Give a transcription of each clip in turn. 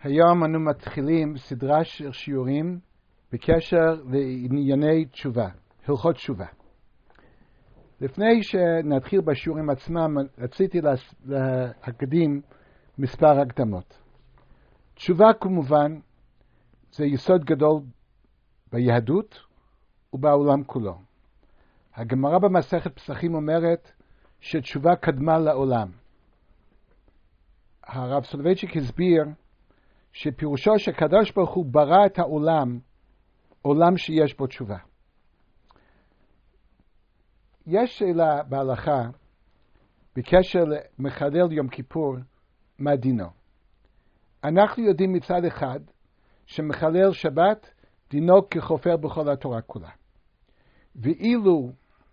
היום אנו מתחילים סדרה של שיעורים בקשר לענייני תשובה, הלכות תשובה. לפני שנתחיל בשיעורים עצמם, רציתי להקדים מספר הקדמות. תשובה כמובן זה יסוד גדול ביהדות ובעולם כולו. הגמרא במסכת פסחים אומרת שתשובה קדמה לעולם. הרב סולובייצ'יק הסביר שפירושו שקדוש ברוך הוא ברא את העולם, עולם שיש בו תשובה. יש שאלה בהלכה בקשר למחלל יום כיפור, מה דינו? אנחנו יודעים מצד אחד שמחלל שבת דינו ככופר בכל התורה כולה. ואילו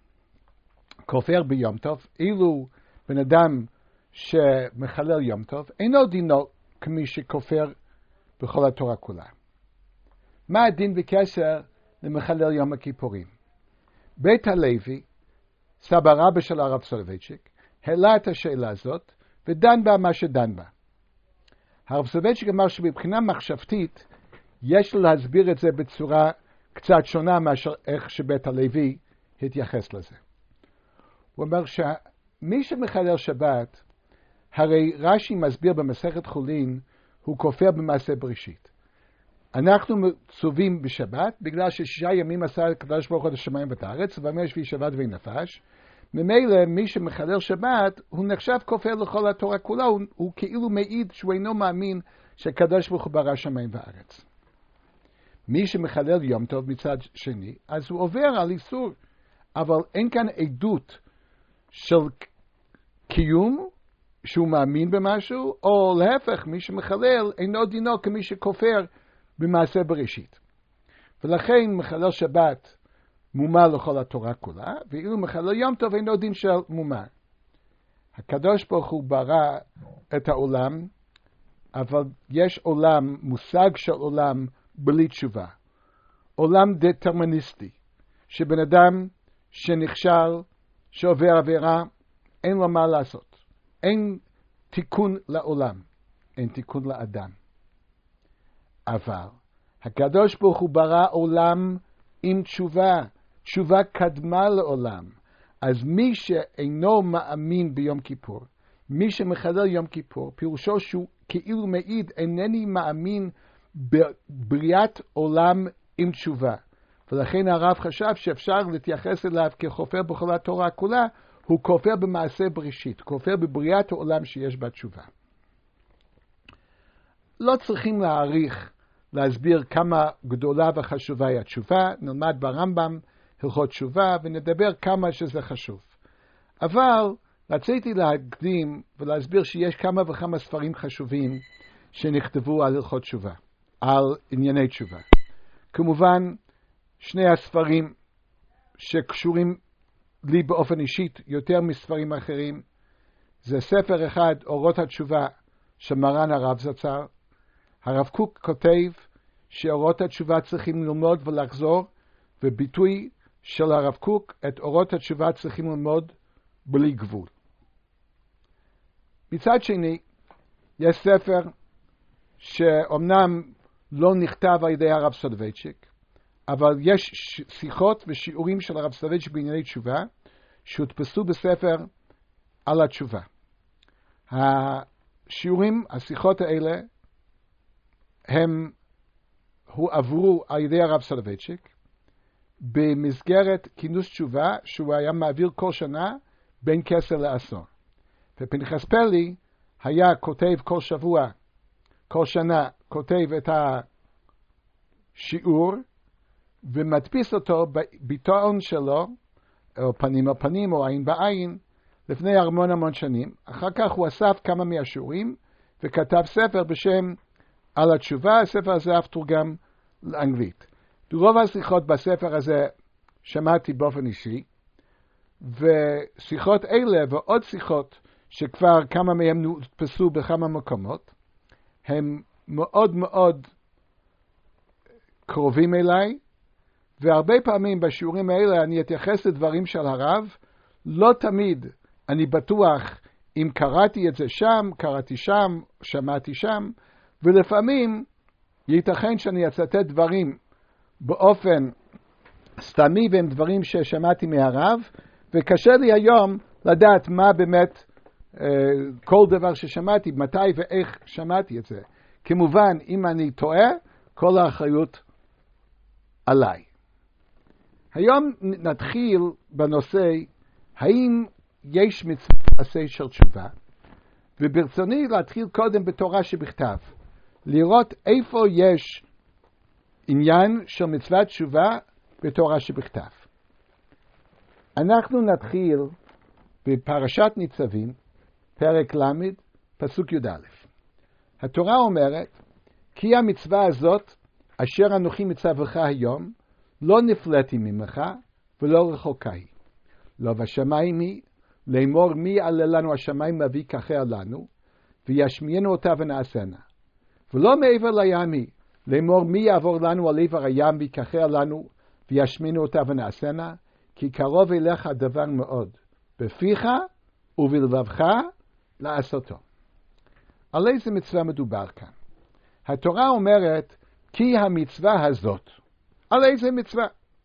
כופר ביום טוב, אילו בן אדם שמחלל יום טוב, אינו דינו כמי שכופר בכל התורה כולה. מה הדין בקשר למחלל יום הכיפורים? בית הלוי, סבא רבא של הרב סולובייצ'יק, העלה את השאלה הזאת ודן בה מה שדן בה. הרב סולובייצ'יק אמר שבבחינה מחשבתית יש להסביר את זה בצורה קצת שונה מאשר איך שבית הלוי התייחס לזה. הוא אומר שמי שמחלל שבת, הרי רש"י מסביר במסכת חולין, הוא כופר במעשה בראשית. אנחנו מצווים בשבת, בגלל ששישה ימים עשה הקדוש ברוך הוא את השמיים ואת הארץ, וימי השביעי שבת ונפש. ממילא מי שמחלל שבת, הוא נחשב כופר לכל התורה כולה, הוא כאילו מעיד שהוא אינו מאמין שהקדוש ברוך הוא ברא שמיים וארץ. מי שמחלל יום טוב מצד שני, אז הוא עובר על איסור, אבל אין כאן עדות של קיום, שהוא מאמין במשהו, או להפך, מי שמחלל אינו דינו כמי שכופר במעשה בראשית. ולכן מחלל שבת מומר לכל התורה כולה, ואילו מחלל יום טוב אינו דין של מומר. הקדוש ברוך הוא ברא את העולם, אבל יש עולם, מושג של עולם בלי תשובה. עולם דטרמיניסטי, שבן אדם שנכשל, שעובר עבירה, אין לו מה לעשות. אין תיקון לעולם, אין תיקון לאדם. אבל הקדוש ברוך הוא ברא עולם עם תשובה, תשובה קדמה לעולם. אז מי שאינו מאמין ביום כיפור, מי שמחלל יום כיפור, פירושו שהוא כאילו מעיד, אינני מאמין בבריאת עולם עם תשובה. ולכן הרב חשב שאפשר להתייחס אליו ככופר בכל התורה כולה, הוא כופר במעשה בראשית, כופר בבריאת העולם שיש בה תשובה. לא צריכים להסביר כמה גדולה וחשובה היא התשובה, נלמד ברמב"ם הלכות תשובה ונדבר כמה שזה חשוב. אבל רציתי להקדים ולהסביר שיש כמה וכמה ספרים חשובים שנכתבו על הלכות תשובה, על ענייני תשובה. כמובן, שני הספרים שקשורים לי באופן אישית יותר מספרים אחרים, זה ספר אחד, אורות התשובה, של מרן הרב זצ"ל. הרב קוק כותב שאורות התשובה צריכים ללמוד ולחזור, וביטוי של הרב קוק, את אורות התשובה צריכים ללמוד בלי גבול. מצד שני, יש ספר שאומנם לא נכתב על ידי הרב סולובייצ'יק, אבל יש שיחות ושיעורים של הרב סולובייצ'יק בענייני תשובה, שהודפסו בספר על התשובה. השיעורים, השיחות האלה, הם הועברו על ידי הרב סולובייצ'יק, במסגרת כינוס תשובה, שהוא היה מעביר כל שנה בין כסר לעשור. ופנחס פלי היה כותב כל שבוע, כל שנה, כותב את השיעור, ומדפיס אותו בביטאון שלו, או פנים על פנים, או עין בעין, לפני המון שנים. אחר כך הוא אסף כמה מהשיעורים, וכתב ספר בשם על התשובה. הספר הזה אף תורגם לאנגלית. רוב השיחות בספר הזה שמעתי באופן אישי, ושיחות אלה ועוד שיחות שכבר כמה מהם נודפסו בכמה מקומות, הם מאוד מאוד קרובים אליי, והרבה פעמים בשיעורים האלה אני אתייחס לדברים של הרב, לא תמיד אני בטוח אם קראתי את זה שם, קראתי שם, שמעתי שם, ולפעמים ייתכן שאני אצטט דברים באופן סתמי והם דברים ששמעתי מהרב, וקשה לי היום לדעת מה באמת כל דבר ששמעתי, מתי ואיך שמעתי את זה. כמובן, אם אני טועה, כל האחריות עליי. היום נתחיל בנושא, האם יש מצווה עשה של תשובה, וברצוני להתחיל קודם בתורה שבכתב, לראות איפה יש עניין של מצוות תשובה בתורה שבכתב. אנחנו נתחיל בפרשת ניצבים, פרק למד, פסוק י"א. התורה אומרת, כי המצווה הזאת, אשר אנוכי מצווך היום, לא נפלאתי ממך ולא רחוקה היא. לא בשמיים היא, לאמור מי יעלה לנו השמיים להביא כחר לנו, וישמיענו אותה ונעשנה. ולא מעבר לים היא, לאמור מי יעבור לנו על עבר הים ויקחר לנו, וישמיענו אותה ונעשנה, כי קרוב אליך הדבר מאוד, בפיך ובלבבך לעשותו. על איזה מצווה מדובר כאן? התורה אומרת, כי המצווה הזאת. על איזה מצווה?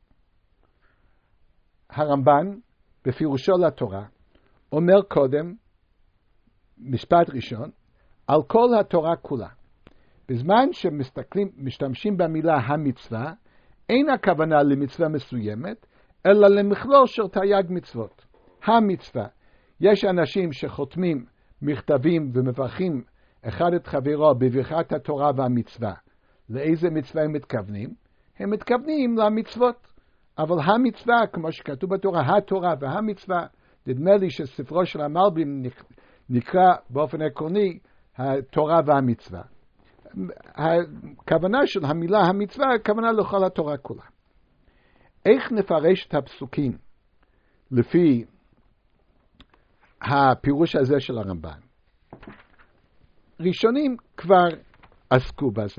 הרמב"ן, בפירושו לתורה, אומר קודם, משפט ראשון, על כל התורה כולה. בזמן שמשתמשים במילה המצווה, אין הכוונה למצווה מסוימת, אלא למכלול של תרי"ג מצוות. המצווה. יש אנשים שחותמים מכתבים ומברכים אחד את חברו בברכת התורה והמצווה. לאיזה מצווה הם מתכוונים? הם מתכוונים למצוות. אבל המצווה, כמו שכתוב בתורה, התורה והמצווה, נדמה לי שספרו של המלבים נקרא באופן עקרוני התורה והמצווה. הכוונה של המילה המצווה, הכוונה לכל התורה כולה. איך נפרש את הפסוקים לפי הפירוש הזה של הרמב"ן? ראשונים כבר עסקו בזה,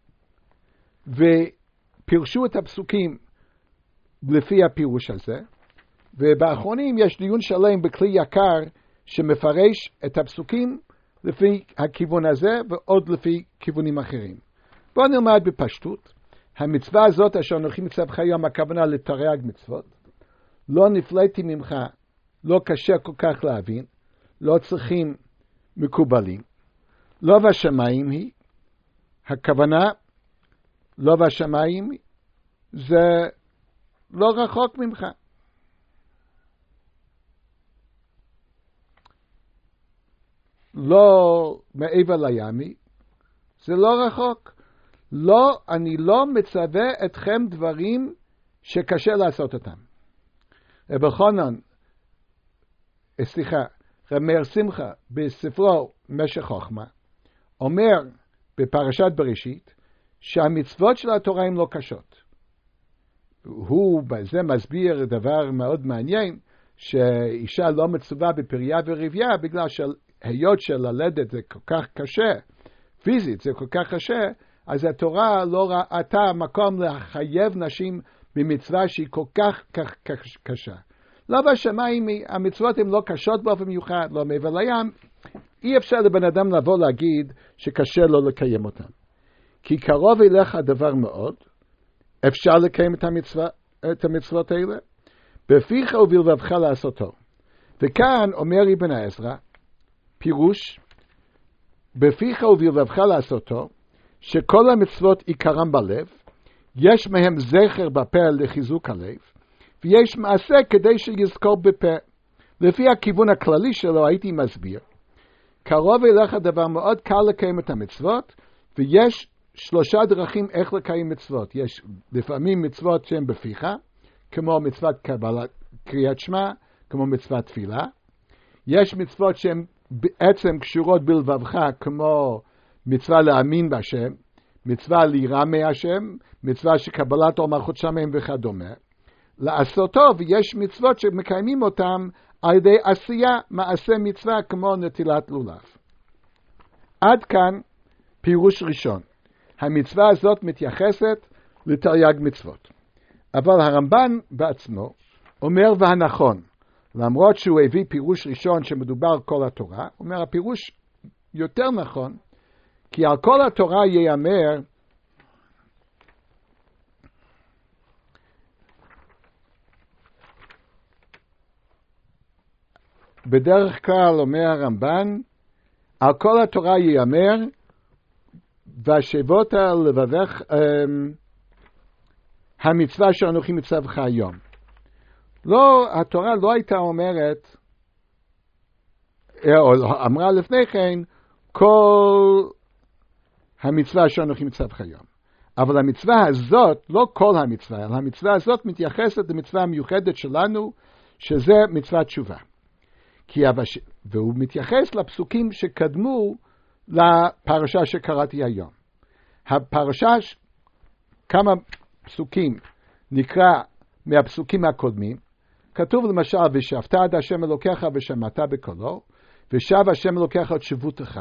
ופירשו את הפסוקים לפי הפירוש הזה, ובאחרונים יש דיון שלם בכלי יקר שמפרש את הפסוקים לפי הכיוון הזה ועוד לפי כיוונים אחרים. בואו נלמד בפשטות. המצווה הזאת אשר אנוכי מצווך היום, הכוונה לתרי"ג מצוות. לא נפלאתי ממך, לא קשה כל כך להבין, לא צריכים מקובלים. לא בשמיים היא, הכוונה לא בשמיים זה לא רחוק ממך. לא מעבר לימי, זה לא רחוק. לא, אני לא מצווה אתכם דברים שקשה לעשות אותם. רב חנן, רב מאיר שמחה, בספרו משך חוכמה, אומר בפרשת בראשית, שהמצוות של התורה הן לא קשות. הוא בזה מסביר דבר מאוד מעניין, שאישה לא מצווה בפריה ורבייה, בגלל שהיות של ללדת זה כל כך קשה, פיזית זה כל כך קשה, אז התורה לא ראתה מקום לחייב נשים במצווה שהיא כל כך קשה. לא בשמיים, המצוות הן לא קשות באופן מיוחד, לא מעבר לים. אי אפשר לבן אדם לבוא להגיד שקשה לו לקיים אותם. כי קרוב אליך הדבר מאוד, אפשר לקיים את המצוות האלה, בפיך ובלבבך לעשותו. וכאן אומר אבן עזרא, פירוש, בפיך ובלבבך לעשותו, שכל המצוות עיקרם בלב, יש מהם זכר בפה לחיזוק הלב, ויש מעשה כדי שיזכור בפה. לפי הכיוון הכללי שלו הייתי מסביר, קרוב אליך דבר מאוד קל לקיים את המצוות, ויש 3 דרכים איך לקיים מצוות. יש לפעמים מצוות שהן בפיך, כמו מצוות קריאת שמע, כמו מצוות תפילה. יש מצוות שהן בעצם קשורות בלבבך, כמו מצווה להאמין בהשם, מצווה ליראה מהשם, מצווה שקבלת אור מלכות שמיים וכדומה. לעשותו, ויש מצוות שמקיימים אותם על ידי עשייה, מעשה מצווה כמו נטילת לולב. עד כאן פירוש ראשון. המצווה הזאת מתייחסת לתרי"ג מצוות. אבל הרמב"ן בעצמו אומר והנכון, למרות שהוא הביא פירוש ראשון שמדובר כל התורה, אומר הפירוש יותר נכון, כי על כל התורה ייאמר, בדרך כלל אומר הרמב"ן, על כל התורה ייאמר, והשבות לבבך, המצווה שאנוכי מצווך היום. לא, התורה לא הייתה אומרת, או אמרה לפני כן, כל המצווה שאנוכי מצווך היום. אבל המצווה הזאת, לא כל המצווה, אלא המצווה הזאת מתייחסת למצווה המיוחדת שלנו, שזה מצוות תשובה. והוא מתייחס לפסוקים שקדמו לפרשה שקראתי היום. הפרשה, כמה פסוקים נקרא מהפסוקים הקודמים, כתוב למשל, ושבת עד השם אלוקיך ושמעת בקולו, ושב השם אלוקיך את שבותך,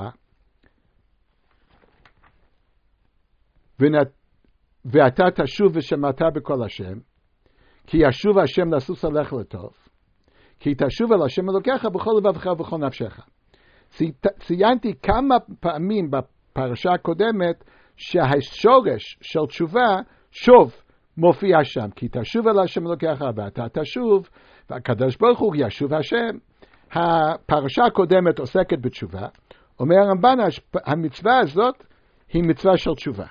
ואתה תשוב ושמעת בקול השם, כי ישוב השם לסוס עליך לטוב, כי תשוב אל השם אלוקיך בכל לבבך ובכל נפשך. ציינתי כמה פעמים בפרשה הקודמת שהשורש של תשובה שוב מופיע שם, כי תשוב אל השם אלוקיך ואתה תשוב, והקדוש ברוך הוא ישוב השם. הפרשה הקודמת עוסקת בתשובה. אומר הרמב"ן, המצווה הזאת היא מצווה של תשובה.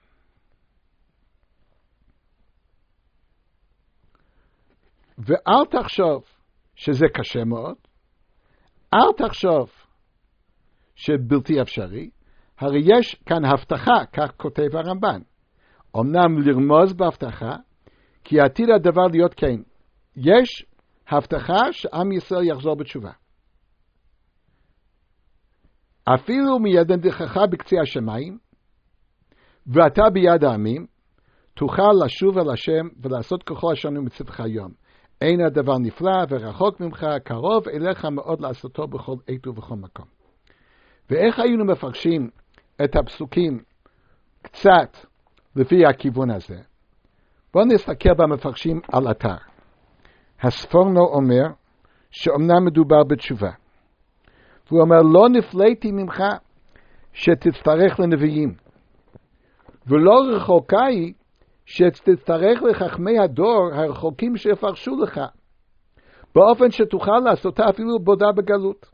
ואל תחשוב שזה קשה מאוד, אל תחשוב שבלתי אפשרי, הרי יש כאן הבטחה, כך כותב הרמב"ן. אמנם לרמוז בהבטחה, כי עתיד הדבר להיות כן. יש הבטחה שעם ישראל יחזור בתשובה. אפילו מידך בקצה השמיים, ואתה ביד העמים, תוכל לשוב אל השם ולעשות ככל אשר אני מצווך היום. אין הדבר נפלא ורחוק ממך, קרוב אליך מאוד לעשותו בכל עת ובכל מקום. ואיך היינו מפרשים את הפסוקים קצת לפי הכיוון הזה? בואו נסתכל במפרשים על אתר. הספורנו אומר שאומנם מדובר בתשובה. והוא אומר, לא נפלאתי ממך שתצטרך לנביאים, ולא רחוקה היא שתצטרך לחכמי הדור הרחוקים שיפרשו לך, באופן שתוכל לעשותה אפילו בודה בגלות.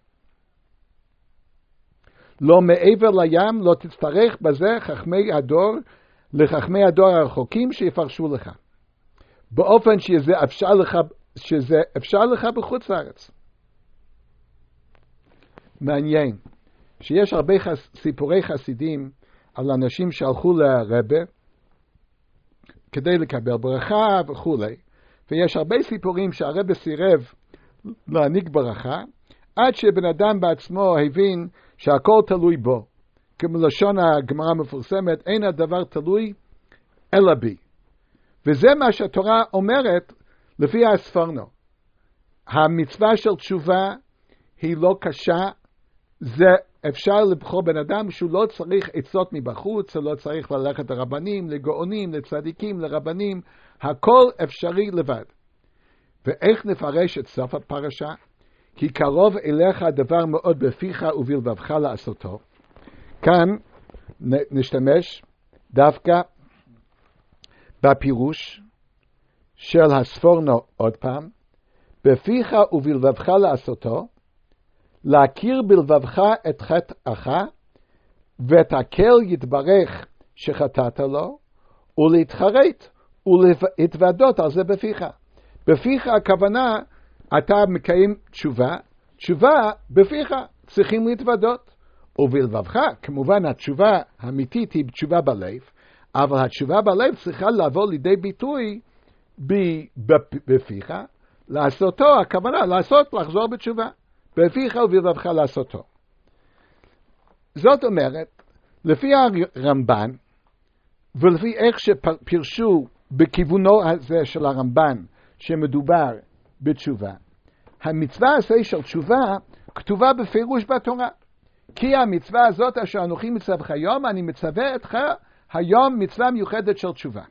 לא מעבר לים לא תצטרך בזה חכמי הדור, לחכמי הדור הרחוקים שיפרשו לך, באופן שזה אפשר לך בחוץ לארץ. מעניין שיש הרבה סיפורי חסידים על אנשים שהלכו לרבה כדי לקבל ברכה וכו'. ויש הרבה סיפורים שהרבה סירב להעניק ברכה, עד שבן אדם בעצמו הבין שהכל תלוי בו. כמלשון הגמרא המפורסמת, אין הדבר תלוי אלא בי. וזה מה שהתורה אומרת לפי הספורנו. המצווה של תשובה היא לא קשה, זה אפשר לבחור בן אדם שהוא לא צריך עצות מבחוץ, הוא לא צריך ללכת לרבנים, לגאונים, לצדיקים, לרבנים, הכל אפשרי לבד. ואיך נפרש את סוף הפרשה? כי קרוב אליך הדבר מאוד בפיך ובלבבך לעשותו. כאן נשתמש דווקא בפירוש של הספורנו עוד פעם, בפיך ובלבבך לעשותו, להכיר בלבבך את חטאך, ותקל יתברך שחטאת לו, ולהתחרט ולהתוודות על זה בפיך. בפיך הכוונה, אתה מקיים תשובה, תשובה בפיך, צריכים להתוודות. ובלבבך, כמובן התשובה האמיתית היא תשובה בלב, אבל התשובה בלב צריכה לבוא לידי ביטוי בפיך, לעשותו, הכוונה לעשות, לחזור בתשובה. בפיך ובלבבך לעשותו. זאת אומרת, לפי הרמב"ן, ולפי איך שפרשו בכיוונו הזה של הרמב"ן, שמדובר בתשובה, המצווה הזה של תשובה כתובה בפירוש בתורה. כי המצווה הזאת אשר אנוכי מצווך היום, אני מצווה אתך היום מצווה מיוחדת של תשובה.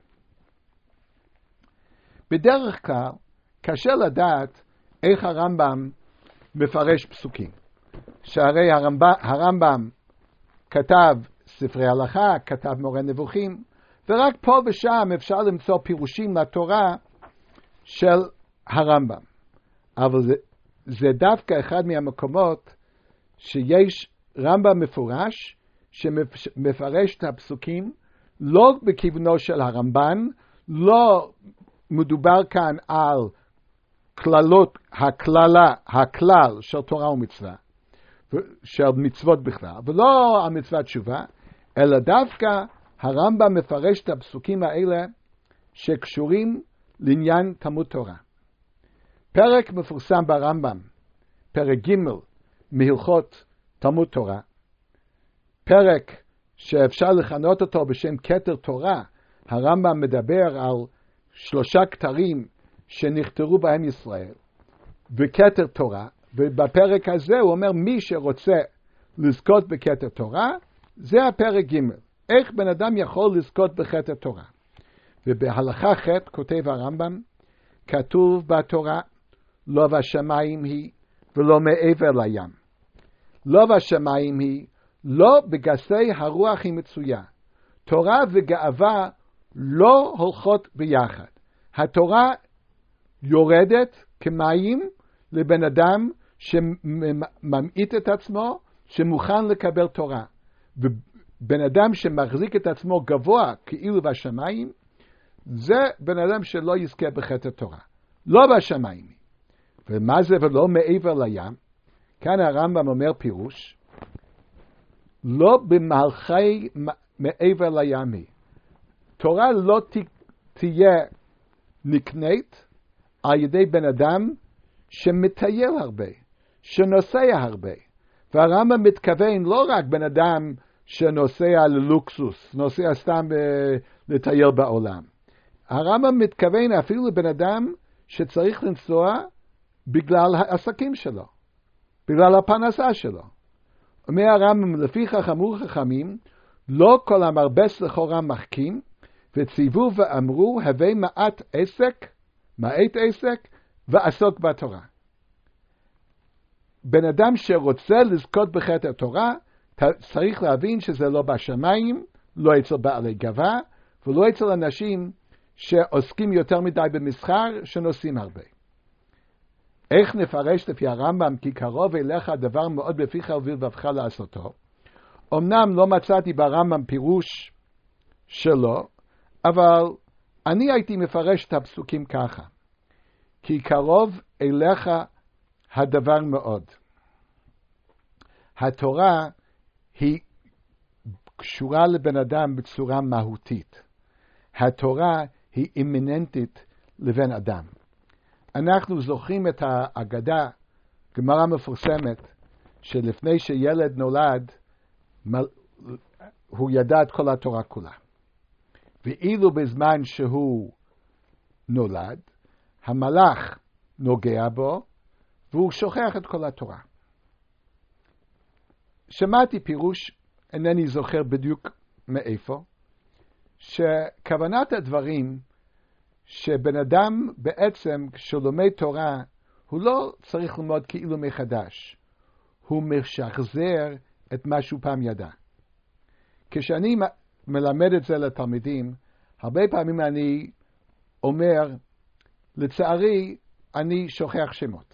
בדרך כלל, קשה לדעת איך הרמב"ם מפרש פסוקים. שהרי הרמב"ם כתב ספרי הלכה, כתב מורה נבוכים, ורק פה ושם אפשר למצוא פירושים לתורה של הרמב"ם. אבל זה דווקא אחד מהמקומות שיש רמב"ם מפורש, שמפרש את הפסוקים, לא בכיוונו של הרמב"ן, לא מדובר כאן על כללות, הכלל של תורה ומצווה, של מצוות בכלל, ולא על מצוות תשובה, אלא דווקא הרמב"ם מפרש את הפסוקים האלה שקשורים לעניין תלמוד תורה. פרק מפורסם ברמב"ם, פרק ג' מהלכות תלמוד תורה, פרק שאפשר לכנות אותו בשם כתר תורה. הרמב"ם מדבר על 3 כתרים שנכתרו בהם ישראל, וכתר תורה, ובפרק הזה הוא אומר מי שרוצה לזכות בכתר תורה, זה הפרק ג', איך בן אדם יכול לזכות בכתר תורה. ובהלכה ח' כותב הרמב"ם, כתוב בתורה, לא בשמיים היא ולא מעבר לים. לא בשמיים היא, לא בגסי הרוח היא מצויה. תורה וגאווה לא הולכות ביחד. התורה יורדת כמים לבן אדם שממעיט את עצמו, שמוכן לקבל תורה. ובן אדם שמחזיק את עצמו גבוה כאילו בשמיים, זה בן אדם שלא יזכה בכתר תורה. לא בשמיים. ומה זה ולא מעבר לים? כאן הרמב"ם אומר פירוש, לא במהלכי מעבר לים היא. תורה לא תהיה נקנית על ידי בן אדם שמטייל הרבה, שנוסע הרבה. והרמב"ם מתכוון לא רק בן אדם שנוסע ללוקסוס, נוסע סתם לטייל בעולם. הרמב"ם מתכוון אפילו לבן אדם שצריך לנסוע בגלל העסקים שלו, בגלל הפרנסה שלו. אומר הרמב"ם, לפיכך אמרו חכמים, לא כל המרבס לכאורה מחכים, וציוו ואמרו, הווי מעט עסק, ועסוק בתורה. בן אדם שרוצה לזכות בכתר תורה, צריך להבין שזה לא בשמיים, לא אצל בעלי גאווה, ולא אצל אנשים שעוסקים יותר מדי במסחר, שנוסעים הרבה. איך נפרש לפי הרמב"ם? כי קרוב אליך הדבר מאוד בפיך ובלבבך לעשותו. אמנם לא מצאתי ברמב"ם פירוש שלו, אבל אני הייתי מפרש את הפסוקים ככה. כי קרוב אליך הדבר מאוד. התורה היא קשורה לבן אדם בצורה מהותית. התורה היא אימננטית לבן אדם. אנחנו זוכרים את האגדה, גמרא מפורסמת, שלפני שילד נולד, הוא ידע את כל התורה כולה. ואילו בזמן שהוא נולד, המלאך נוגע בו, והוא שוכח את כל התורה. שמעתי פירוש, אינני זוכר בדיוק מאיפה, שכוונת הדברים, שבן אדם בעצם כשלומד תורה, הוא לא צריך ללמוד כאילו מחדש. הוא משחזר את מה שהוא פעם ידע. כשאני מלמד את זה לתלמידים, הרבה פעמים אני אומר, לצערי, אני שוכח שמות.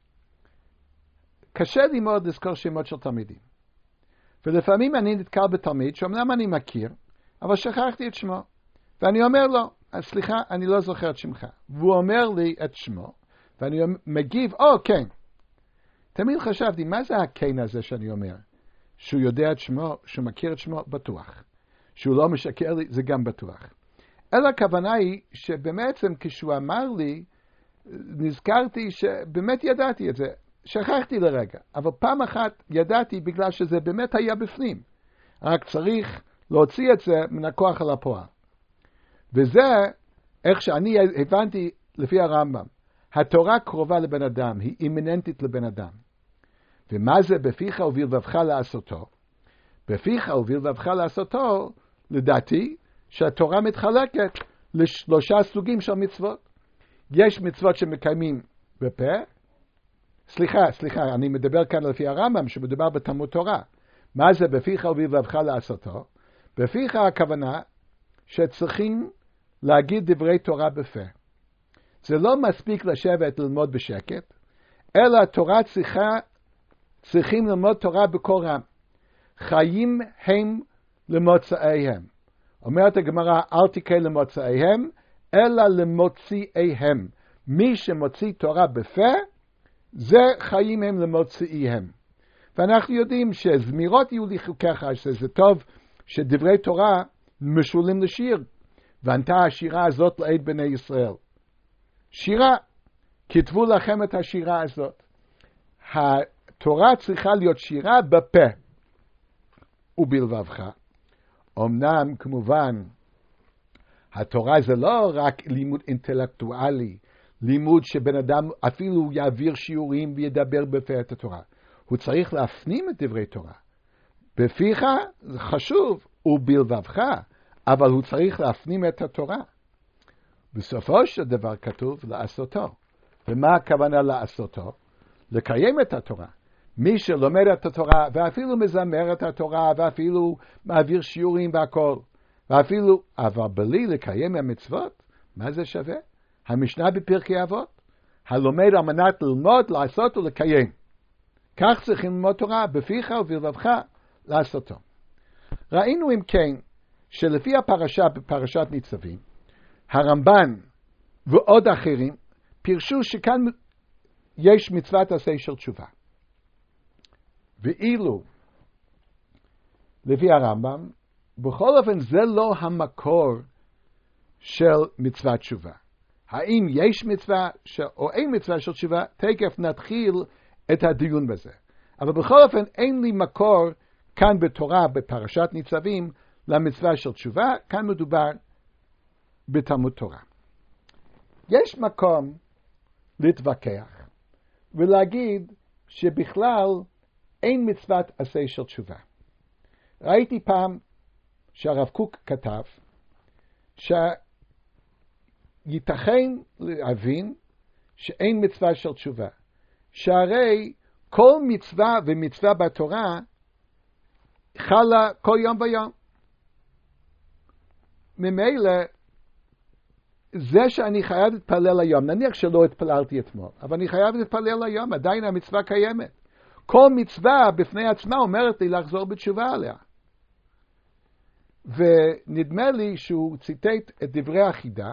קשה לי מאוד לזכור שמות של תלמידים. ולפעמים אני נתקל בתלמיד, שאומנם אני מכיר, אבל שכחתי את שמו. ואני אומר לו, סליחה, אני לא זוכר את שמך. והוא אומר לי את שמו, ואני מגיב, כן. תמיד חשבתי, מה זה הכן הזה שאני אומר? שהוא יודע את שמו, שהוא מכיר את שמו, בטוח. שהוא לא משקר לי, זה גם בטוח. אלא הכוונה היא שבעצם כשהוא אמר לי, נזכרתי שבאמת ידעתי את זה. שכחתי לרגע, אבל פעם אחת ידעתי בגלל שזה באמת היה בפנים. רק צריך להוציא את זה מן הכוח אל הפועל. וזה איך שאני הבנתי לפי הרמב"ם. התורה קרובה לבן אדם, היא אימננטית לבן אדם. ומה זה בפיך ובלבבך לעשותו? בפיך ובלבבך לעשותו, לדעתי, שהתורה מתחלקת ל3 סוגים של מצוות. יש מצוות שמקיימים בפה, סליחה, אני מדבר כאן לפי הרמב"ם שמדובר בתלמוד תורה. מה זה בפיך ובלבבך לעשותו? בפיך הכוונה שצריכים להגיד דברי תורה בפה. זה לא מספיק לשבת ללמוד בשקט, אלא התורה צריכים ללמוד תורה בקול רם. חיים הם למוצאיהם. אומרת הגמרא, אל תקרא למוצאיהם, אלא למוציאיהם. מי שמוציא תורה בפה, זה חיים הם למוציאיהם. ואנחנו יודעים שזמירות יהיו לחוקיך, שזה טוב שדברי תורה משולים לשיר. וענתה השירה הזאת לעד בני ישראל. שירה, כתבו לכם את השירה הזאת. התורה צריכה להיות שירה בפה ובלבבך. אמנם כמובן התורה זה לא רק לימוד אינטלקטואלי, לימוד שבן אדם אפילו יעביר שיעורים וידבר בפה את התורה. הוא צריך להפנים את דברי תורה. בפיך זה חשוב, ובלבבך, אבל הוא צריך להפנים את התורה. בסופו של דבר כתוב לעשותו. ומה הכוונה לעשותו? לקיים את התורה. מי שלומד את התורה, ואפילו מזמר את התורה, ואפילו מעביר שיעורים והכל, ואפילו, אבל בלי לקיים המצוות, מה זה שווה? המשנה בפרקי אבות, הלומד על מנת ללמוד, לעשות ולקיים. כך צריכים ללמוד תורה, בפיך ובלבבך לעשותו. ראינו אם כן, שלפי הפרשה בפרשת ניצבים, הרמב"ן ועוד אחרים פירשו שכאן יש מצוות עשה של תשובה. ואילו, לפי הרמב"ם, בכל אופן זה לא המקור של מצוות תשובה. האם יש מצווה או אין מצווה של תשובה, תכף נתחיל את הדיון בזה. אבל בכל אופן אין לי מקור כאן בתורה, בפרשת ניצבים, למצווה של תשובה, כאן מדובר בתלמוד תורה. יש מקום להתווכח ולהגיד שבכלל אין מצוות עשה של תשובה. ראיתי פעם שהרב קוק כתב שייתכן להבין שאין מצווה של תשובה. שהרי כל מצווה ומצווה בתורה חלה כל יום ויום. ממילא זה שאני חייב להתפלל היום, נניח שלא התפללתי אתמול, אבל אני חייב להתפלל היום, עדיין המצווה קיימת. כל מצווה בפני עצמה אומרת לי לחזור בתשובה עליה. ונדמה לי שהוא ציטט את דברי החידה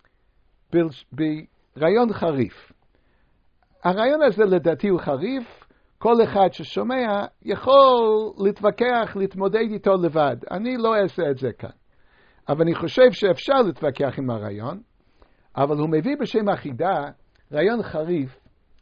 ברעיון חריף. הרעיון הזה לדעתי הוא חריף, כל אחד ששומע יכול להתווכח, להתמודד איתו לבד. אני לא אעשה את זה כאן. אבל אני חושב שאפשר להתווכח עם הרעיון, אבל הוא מביא בשם החידה רעיון חריף,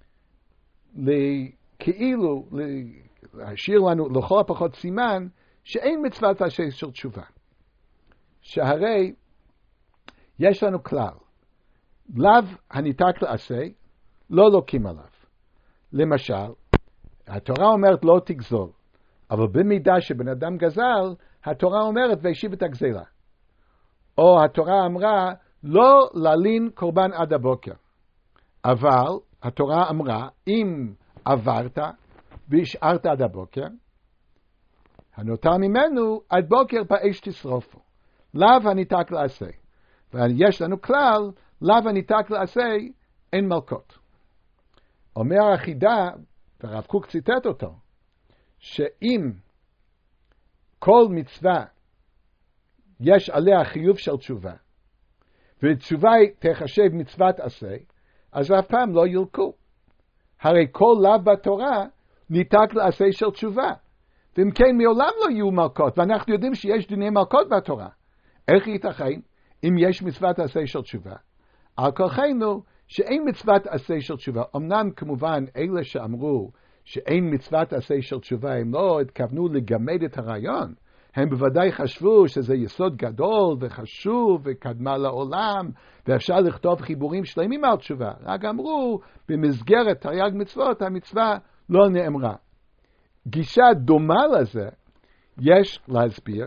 כאילו להשאיר לנו לכל הפחות סימן, שאין מצוות עשה של תשובה. שהרי יש לנו כלל, לאו הניתק לעשה, לא לוקים עליו. למשל, התורה אומרת לא תגזול, אבל במידה שבן אדם גזל, התורה אומרת והשיב את הגזלה. או התורה אמרה לא להלין קורבן עד הבוקר. אבל התורה אמרה אם עברת והשארת עד הבוקר, הנותר ממנו עד בוקר באש תשרופו. לאו הניתק לעשה. ויש לנו כלל, לאו הניתק לעשה אין מלכות. אומר החידה, והרב קוק ציטט אותו, שאם כל מצווה יש עליה חיוב של תשובה, ותשובה תחשב מצוות עשה, אז אף פעם לא ילקו. הרי כל לאו בתורה ניתק לעשה של תשובה. ואם כן, מעולם לא יהיו מלכות, ואנחנו יודעים שיש דיני מלכות בתורה. איך ייתכן אם יש מצוות עשה של תשובה? על כוחנו שאין מצוות עשה של תשובה. אמנם כמובן אלה שאמרו שאין מצוות עשה של תשובה, הם לא התכוונו לגמד את הרעיון. הם בוודאי חשבו שזה יסוד גדול וחשוב וקדמה לעולם, ואפשר לכתוב חיבורים שלמים על תשובה. רק אמרו, במסגרת תרי"ג מצוות, המצווה לא נאמרה. גישה דומה לזה, יש להסביר,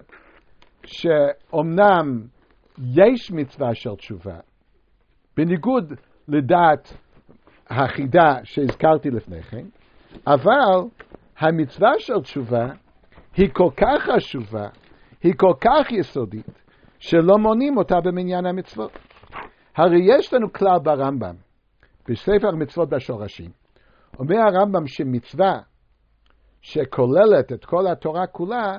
שאומנם יש מצווה של תשובה, בניגוד לדעת החידה שהזכרתי לפני כן, אבל המצווה של תשובה היא כל כך חשובה, היא כל כך יסודית, שלא מונים אותה במניין המצוות. הרי יש לנו כלל ברמב"ם, בספר מצוות בשורשים. אומר הרמב"ם שמצווה שכוללת את כל התורה כולה,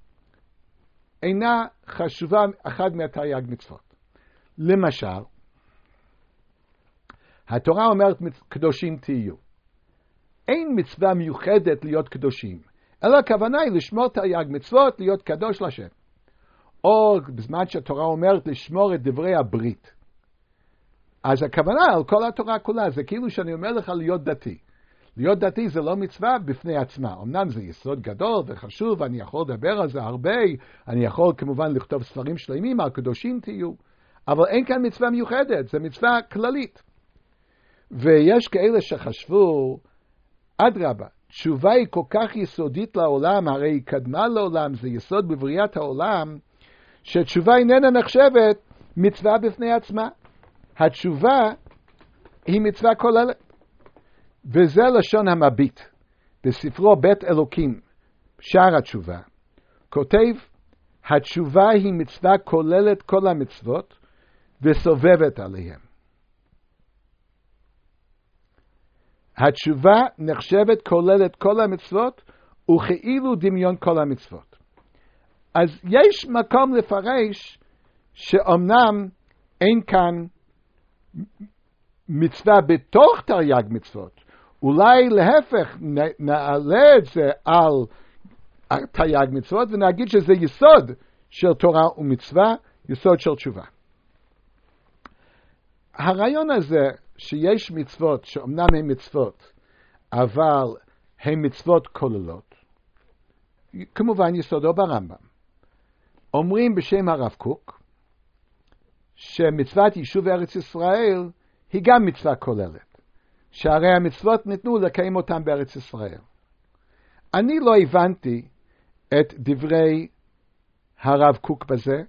אינה חשובה אחד מהתרי"ג מצוות. למשל, התורה אומרת קדושים תהיו. אין מצווה מיוחדת להיות קדושים, אלא הכוונה היא לשמור תרי"ג מצוות, להיות קדוש לשם. או בזמן שהתורה אומרת לשמור את דברי הברית. אז הכוונה על כל התורה כולה, זה כאילו שאני אומר לך להיות דתי. להיות דתי זה לא מצווה בפני עצמה. אמנם זה יסוד גדול וחשוב, אני יכול לדבר על זה הרבה, אני יכול כמובן לכתוב ספרים שלמים על קדושים תהיו, אבל אין כאן מצווה מיוחדת, זה מצווה כללית. ויש כאלה שחשבו, אדרבה, תשובה היא כל כך יסודית לעולם, הרי היא קדמה לעולם, זה יסוד בבריאת העולם, שתשובה איננה נחשבת מצווה בפני עצמה. התשובה היא מצווה כוללת. וזה לשון המביט. בספרו בית אלוקים, שער התשובה, כותב, התשובה היא מצווה כוללת כל המצוות וסובבת עליהם. התשובה נחשבת כוללת כל המצוות וכאילו דמיון כל המצוות. אז יש מקום לפרש שאומנם אין כאן מצווה בתוך תרי"ג מצוות. אולי להפך נעלה את זה על תרי"ג מצוות ונגיד שזה יסוד של תורה ומצווה, יסוד של תשובה. הרעיון הזה שיש מצוות שאומנם הן מצוות, אבל הן מצוות כוללות, כמובן יסודו ברמב"ם. אומרים בשם הרב קוק, שמצוות יישוב ארץ ישראל היא גם מצווה כוללת, שהרי המצוות ניתנו לקיים אותם בארץ ישראל. אני לא הבנתי את דברי הרב קוק בזה,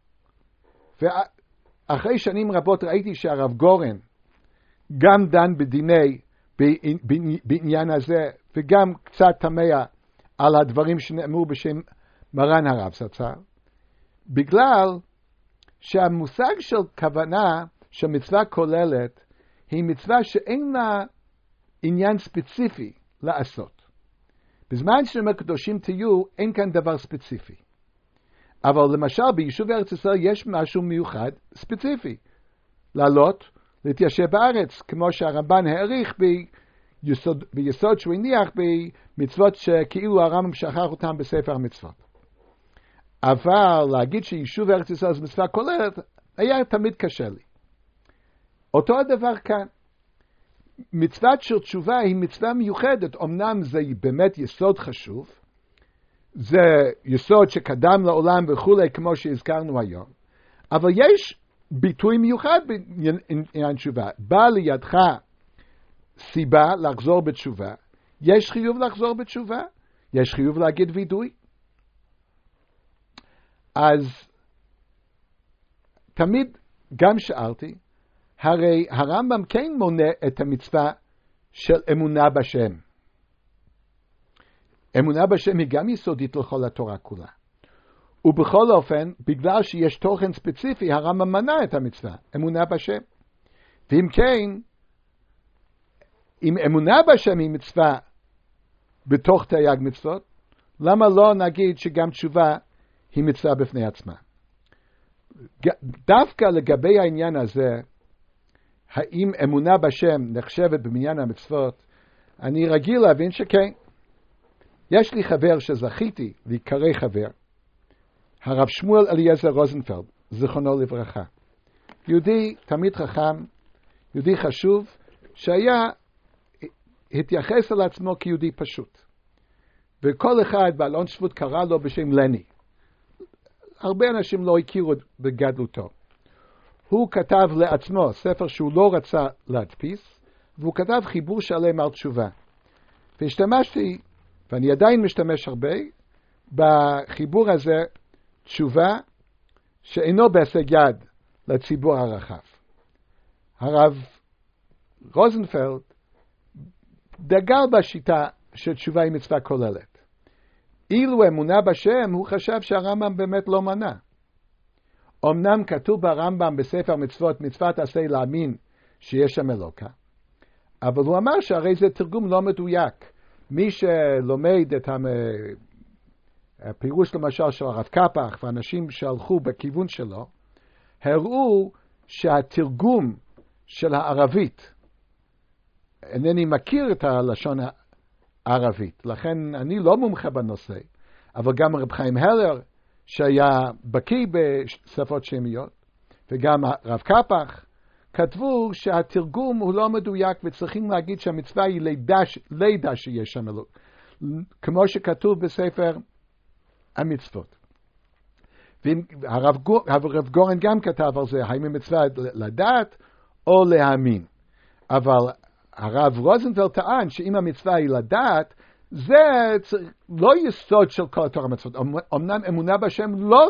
ואחרי שנים רבות ראיתי שהרב גורן גם דן בדיני בעניין הזה, וגם קצת תמה על הדברים שנאמרו בשם מרן הרב זצ"ל, בגלל שהמושג של כוונה של מצווה כוללת היא מצווה שאין לה עניין ספציפי לעשות. בזמן שאומר קדושים תהיו, אין כאן דבר ספציפי. אבל למשל ביישוב ארץ ישראל יש משהו מיוחד ספציפי. לעלות, להתיישב בארץ, כמו שהרמב"ן העריך ביסוד שהוא הניח במצוות שכאילו הרמב"ם שכח אותם בספר המצוות. אבל להגיד שיישוב ארץ ישראל זה מצווה כוללת, היה תמיד קשה לי. אותו הדבר כאן. מצוות של תשובה היא מצווה מיוחדת, אמנם זה באמת יסוד חשוב, זה יסוד שקדם לעולם וכולי כמו שהזכרנו היום, אבל יש ביטוי מיוחד בעניין תשובה. בא לידך סיבה לחזור בתשובה, יש חיוב לחזור בתשובה, יש חיוב להגיד וידוי. אז תמיד גם שאלתי, הרי הרמב"ם כן מונה את המצווה של אמונה בשם. אמונה בשם היא גם יסודית לכל התורה כולה. ובכל אופן, בגלל שיש תוכן ספציפי, הרמב"ם מנה את המצווה, אמונה בשם. ואם כן, אם אמונה בשם היא מצווה בתוך תרי"ג מצוות, למה לא נגיד שגם תשובה היא מצווה בפני עצמה? דווקא לגבי העניין הזה, האם אמונה בשם נחשבת במניין המצוות, אני רגיל להבין שכן. יש לי חבר שזכיתי להיקרא חבר, הרב שמואל אליעזר רוזנפלד, זיכרונו לברכה. יהודי תמיד חכם, יהודי חשוב, התייחס על עצמו כיהודי פשוט. וכל אחד באלון שבות קרא לו בשם לני. הרבה אנשים לא הכירו בגדלותו. הוא כתב לעצמו ספר שהוא לא רצה להדפיס, והוא כתב חיבור שלם על תשובה. והשתמשתי, ואני עדיין משתמש הרבה, בחיבור הזה תשובה שאינו בהישג יד לציבור הרחב. הרב רוזנפלד דגל בשיטה שתשובה היא מצווה כוללת. אילו אמונה בשם, הוא חשב שהרמב"ם באמת לא מנה. אמנם כתוב ברמב"ם בספר מצוות, מצוות עשה להאמין שיש שם אלוקה, אבל הוא אמר שהרי זה תרגום לא מדויק. מי שלומד את הפירוש למשל של הרב קפח ואנשים שהלכו בכיוון שלו, הראו שהתרגום של הערבית, אינני מכיר את הלשון הערבית, לכן אני לא מומחה בנושא, אבל גם רב חיים הלר שהיה בקיא בשפות שמיות, וגם הרב קפח, כתבו שהתרגום הוא לא מדויק, וצריכים להגיד שהמצווה היא לידה שיש שם אלוק, כמו שכתוב בספר המצוות. והרב גורן גם כתב על זה, האם המצווה לדעת או להאמין. אבל הרב רוזנפלד טען שאם המצווה היא לדעת, זה לא יסוד של כל התורה המצוות. אמנם אמונה בשם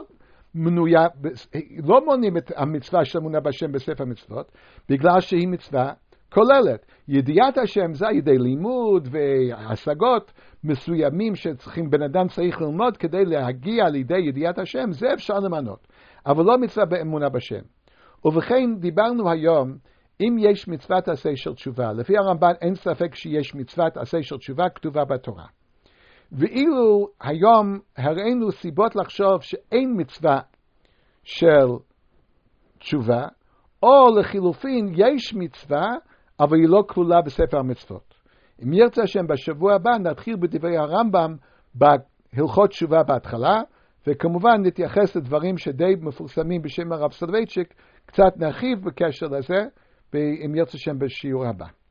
לא מונים את המצווה של אמונה בשם בספר המצוות, בגלל שהיא מצווה כוללת. ידיעת השם זה על ידי לימוד והשגות מסוימים שצריכים, בן אדם צריך ללמוד כדי להגיע לידי ידיעת השם, זה אפשר למנות. אבל לא מצווה באמונה בשם. ובכן דיברנו היום, אם יש מצוות עשה של תשובה, לפי הרמב"ן אין ספק שיש מצוות עשה של תשובה כתובה בתורה. ואילו היום הראינו סיבות לחשוב שאין מצווה של תשובה, או לחילופין יש מצווה, אבל היא לא כלולה בספר המצוות. אם ירצה השם בשבוע הבא נתחיל בדברי הרמב"ם בהלכות תשובה בהתחלה, וכמובן נתייחס לדברים שדי מפורסמים בשם הרב סולובייצ'יק, קצת נרחיב בקשר לזה, אם ירצה השם בשיעור הבא.